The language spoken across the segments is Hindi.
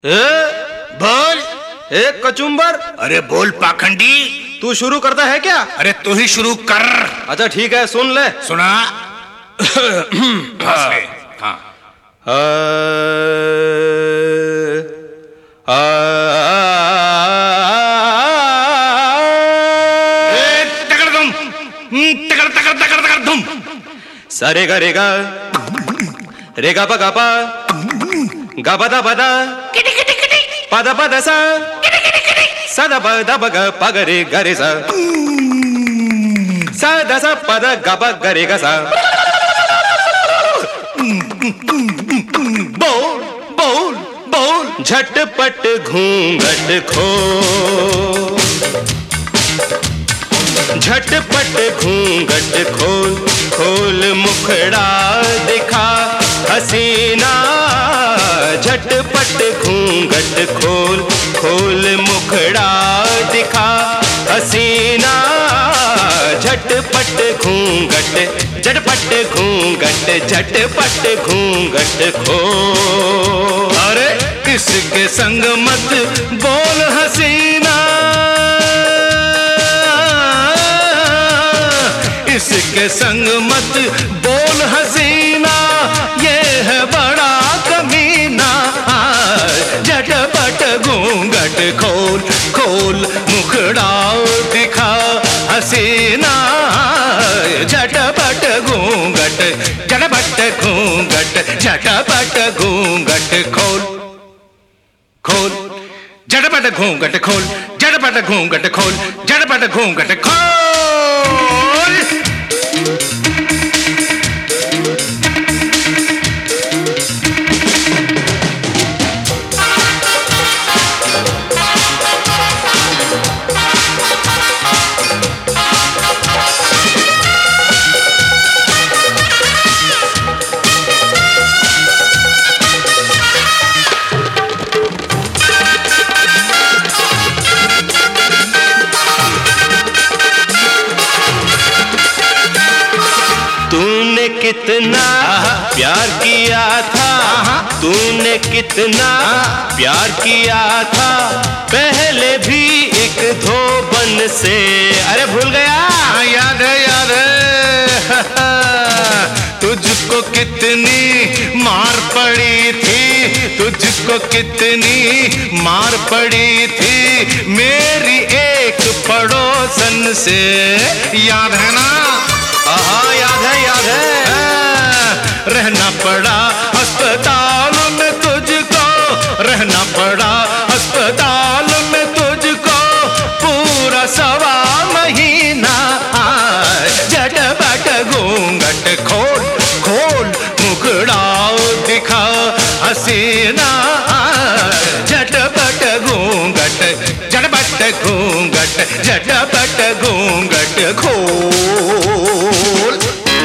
ए, बोल। एक कचुम्बर। अरे बोल पाखंडी। तू शुरू करता है क्या? अरे तू ही शुरू कर। अच्छा ठीक है, सुन ले। सुना। हाँ। तगड़ तुम, तगड़ तगड़ तगड़ तगड़ तुम। सारे गा रेगा रेगा पा गापा गापा दा पदा पदा पदा सा सदा पदा पग पगरे गरे सा सदा सा पदा गापा गरेगा सा। बोल बोल बोल। झटपट घूंघट खो, झटपट घूंघट खोल, खोल मुखड़ा दिखा हसीना। झटपट घूंघट खोल, खोल मुखड़ा दिखा हसीना। झटपट घूंघट, झटपट घूंघट, झटपट घूंघट खोल। अरे किसके संग मत बोल हसीना, इसके संग मत बोल हसीना, ये है बड़ा कमीना। झटपट घूंघट खोल, खोल मुखड़ा दिखा हसीना। झटपट घूंघट, झटपट घूंघट, झटपट घूंघट खोल, खोल। झटपट घूंघट खोल, झटपट घूंघट खोल, झटपट घूंघट खोल। तूने कितना प्यार किया था, तूने कितना प्यार किया था, पहले भी एक धोबन से। अरे भूल गया? याद है, याद है। तुझको कितनी मार पड़ी थी, तुझको कितनी मार पड़ी थी मेरी एक पड़ोसन से। याद है ना? हाँ याद है, याद है। रहना पड़ा अस्पताल में तुझको, रहना पड़ा अस्पताल में तुझको पूरा 1.25 महीना। झटपट घूंघट खोल, खोल मुखड़ा दिखा हसीना। झटपट घूंघट, झटपट घूंघट, झटपट घूंघट खोल।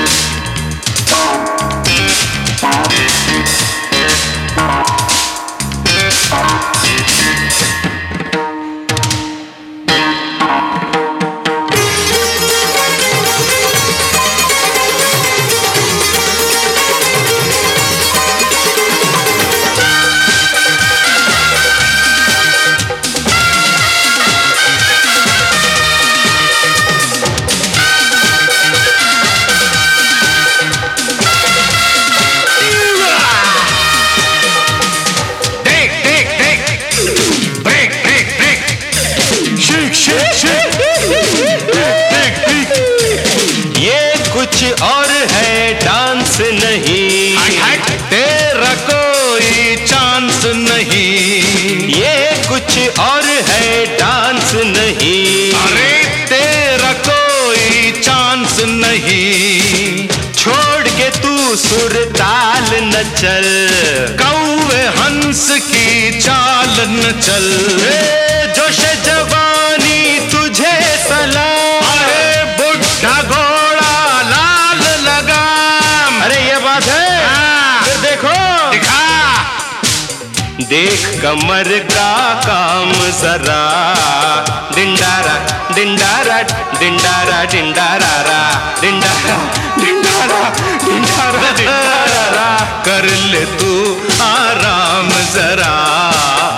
कुछ और है डांस नहीं, तेरा कोई चांस नहीं। ये कुछ और है डांस नहीं, अरे तेरा कोई चांस नहीं। छोड़ के तू सुर ताल न चल, कौवे हंस की चाल न चल। जोश जवानी तुझे सलाम। अरे बुढ़ा घोड़ा लाल लगाम। अरे ये बात है। हाँ। फिर देखो, दिखा। देख कमर का काम जरा, डिंडारा डिंडारा डिंडारा डिंडारा डिंडारा डिंडारा डिंडारा डिंडारा। कर ले तू आराम जरा।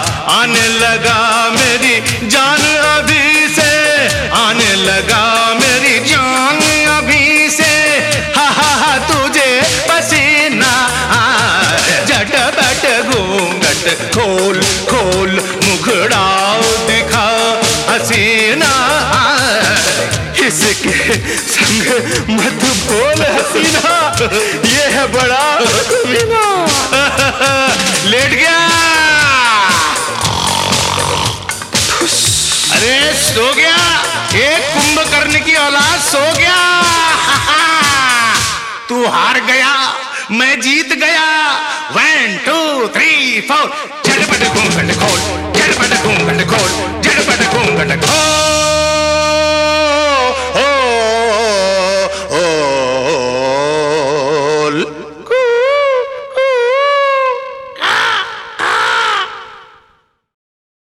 घूंघट खोल खोल मुखड़ा दिखा हसीना, इसके संग मत बोल हसीना, ये है बड़ा कमीना। लेट गया, अरे सो गया, एक कुंभकर्ण की औलाद सो गया। तू हार गया, मैं जीत गया। 1 2 3 4 झटपट घूंघट खोल, झटपट घूंघट खोल, झटपट घूंघट खोल।